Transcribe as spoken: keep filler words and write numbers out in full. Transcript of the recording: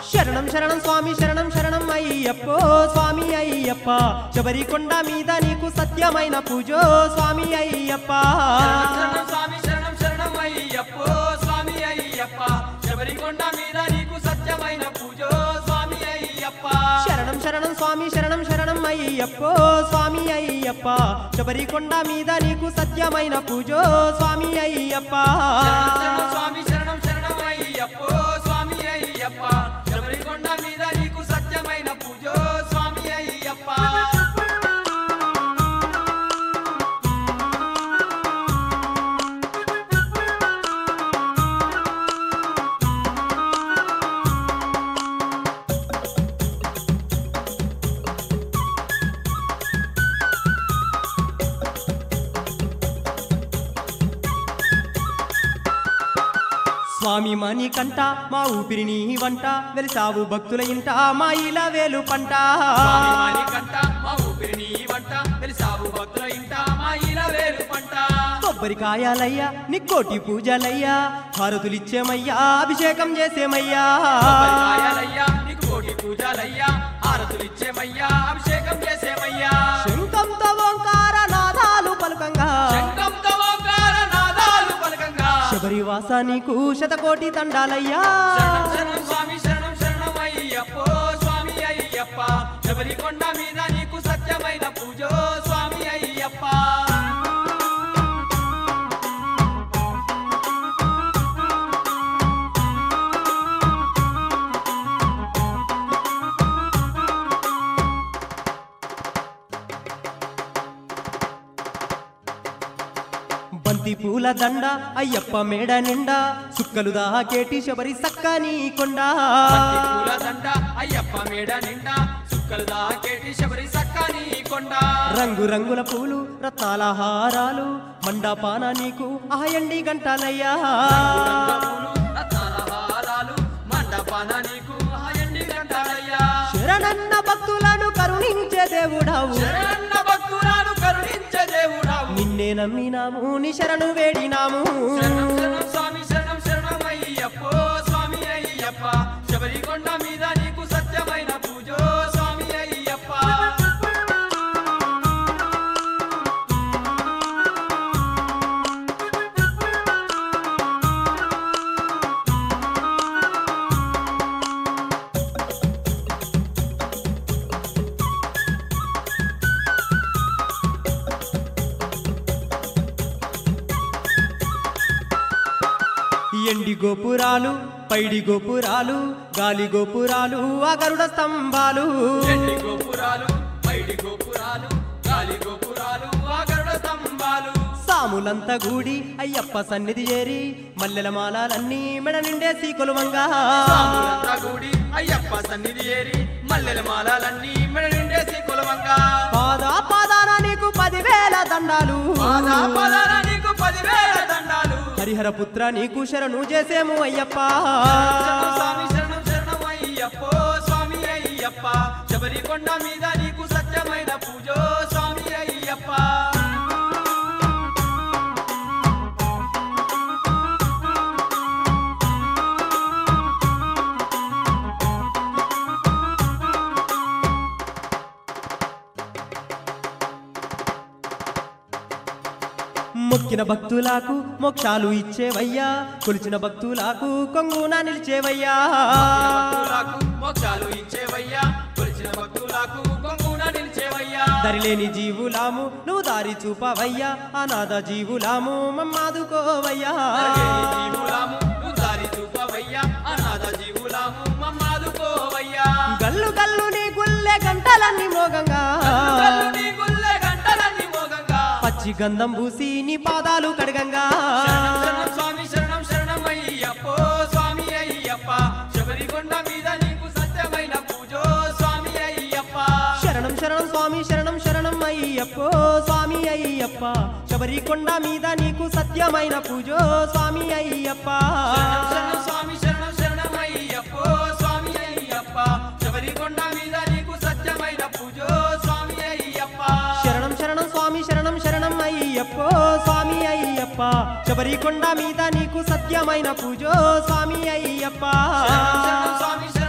శరణం శరణం స్వామి శరణం శరణం అయ్యప్పో స్వామి అయ్యప్ప శబరికొండ మీద నీకు సత్యమైన పూజో స్వామి అయ్యప్ప శరణం స్వామి శరణం శరణం అయ్యప్పో స్వామి అయ్యప్ప శబరికొండ మీద నీకు సత్యమైన పూజో స్వామి అయ్యప్ప శరణం శరణం స్వామి శరణం శరణం అయ్యప్పో స్వామి అయ్యప్ప శబరికొండ మీద నీకు సత్యమైన పూజో స్వామి అయ్యప్ప శరణం స్వామి శరణం శరణం అయ్యప్పో స్వామి అయ్యప్ప శబరికొండ మీద నీకు సత్యమైన పూజో స్వామి అయ్యప్ప స్వామి మణి కంట మా ఊపిరిని వంట వెలిసావు భక్తుల ఇంట మా ఇలా వేలు పంట స్వామి మణి కంట మా ఊపిరిని వంట వెలిసావు భక్తుల ఇంట మా ఇలా వేలు పంట కొబ్బరికాయలయ్యా నీ కోటి పూజలయ్యా హారతులిచ్చేమయ్యా అభిషేకం చేసేమయ్యా కొబ్బరికాయలయ్యా నీకు కోటి పూజలయ్యా హారతులిచ్చేమయ్యా అభిషేకం చేసేమయ్యా శంఖంతో ఓంకార నాదాలు పలుకంగా శంఖంతో ఓంకార నాదాలు పలకంగా శబరివాస నీకు శతకోటి తండాలయ్యా శరణం శరణం స్వామి శరణం శరణం అయ్యప్పో స్వామి అయ్యప్ప శబరికొండ మీద నీకు సత్యమైన పూజో స్వామి అయ్యప్ప బంతి పూల దండ అయ్యప్ప మేడ నిండా సుక్కలు దాకేటి శబరి సక్కని కొండ బంతి పూల దండ అయ్యప్ప మేడ నిండా సుక్కలు దాకేటి శబరి సక్కని కొండ రంగు రంగుల పూలు రత్నాల హారాలు మండపాన నీకు ఆయండి గంటలయ్యా పూలు రత్నాల హారాలు మండపాన నీకు హాయండి గంటాలయ్యా శరణన్న భక్తులను కరుణించే దేవుడావు శరణన్న భక్తులను కరుణించే దేవుడావు నిన్నే నమ్మినాము నీ శరణు వేడినాము శరణం శరణం స్వామి శరణం శరణం అయ్యప్పో స్వామి అయ్యప్ప శబరికొండ మీద నీకు సత్యమైన పూజో స్వామి అయ్యప్ప ఎండి గోపురాలు పైడి గోపురాలు గాలి గోపురాలు ఆ గరుడ స్తంభాలు ఎండి గోపురాలు పైడి గోపురాలు గాలి గోపురాలు ఆ గరుడ స్తంభాలు సాములంతా గూడి అయ్యప్ప సన్నిధి చేరి మల్లెల మాలలన్నీ మెడ నిండేసి కొలువంగా సాములంతా కూడి అయ్యప్ప సన్నిధి ఏరి మల్లెల మాలలన్నీ మెడ నిండేసి కొలవంగా పాదా పాదాన నీకు పదివేల దండాలు పాదా పాదాన నీకు పదివేల దండాలు హరిహర పుత్ర నీకు శరణు చేసేము అయ్యప్ప శరణం స్వామి శరణం శరణం అయ్యప్పో స్వామి అయ్యప్ప శబరికొండ మీద నీకు సత్యమైన పూజో స్వామి అయ్యప్ప మొక్కిన భక్తులకు మోక్షాలు ఇచ్చేవయ్యా కొలిచిన భక్తులకు కొంగున నిలిచేవయ్యా భక్తులకు మోక్షాలు ఇచ్చేవయ్యా కొలిచిన భక్తులకు కొంగున నిలిచేవయ్యా దరిలేని జీవులాము నువ్వు దారి చూపవయ్యా అనాథ జీవులాము మమ్మాదుకోవయ్యా దరిలేని జీవులాము నువ్వు దారి చూపవయ్యా అనాథ జీవులాము మమ్మాదుకోవయ్యా గల్లు గల్లు నీ గుల్లె గంటలన్నీ మోగంగా కల్లు నీ గుల్లె గంటలన్నీ మోగంగా పచ్చి గంధం పూసి నీ పాదాలు కడగంగా శరణం శరణం స్వామి శరణం శరణం అయ్యప్పో స్వామి అయ్యప్ప శబరికొండ మీద నీకు సత్యమైన పూజో స్వామి అయ్యప్ప శరణం శరణం స్వామి శరణం శరణం అయ్యప్పో స్వామి అయ్యప్ప శబరికొండ మీద నీకు సత్యమైన పూజో స్వామి అయ్యప్ప శరణం శరణం స్వామి శరణం శరణం అయ్యప్పో స్వామి అయ్యప్ప శబరికొండ మీద నీకు సత్యమైన పూజో స్వామి అయ్యప్ప శరణం శరణం స్వామి శరణం శరణం అయ్యప్పో స్వామి అయ్యప్ప శబరికొండ మీద నీకు సత్యమైన పూజో స్వామి అయ్యప్ప శరణం శరణం స్వామి శరణం